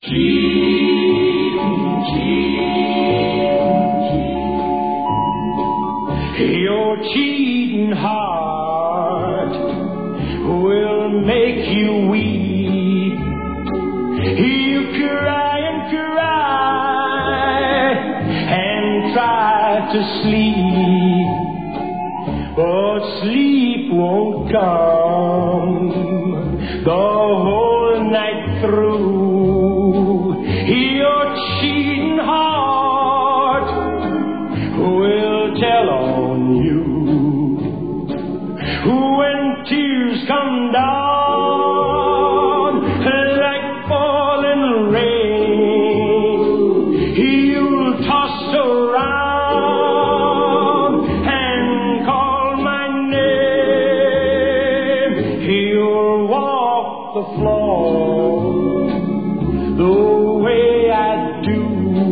Cheating, your cheating heart will make you weep. You cry and cry and try to sleep, but sleep won't come the whole night through. Your cheating heart will tell on you when tears come down like falling rain. You'll toss around and call my name. You'll walk the floor the way I do.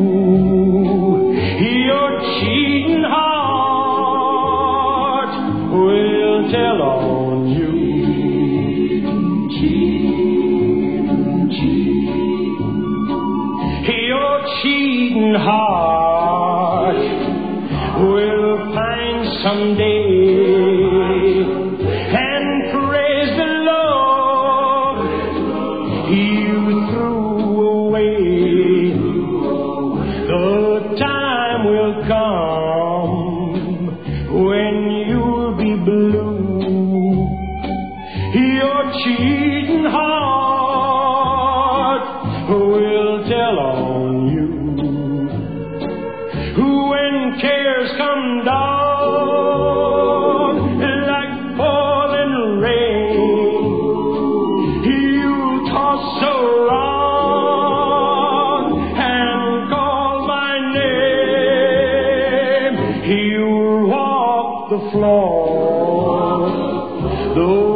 Your cheating heart will tell on you. Your cheating heart will find someday and praise the love you threw away. The time will come when you'll be blue. Your cheating heart will tell on you when cares come down like falling rain. You toss around and call my name. You walk the floor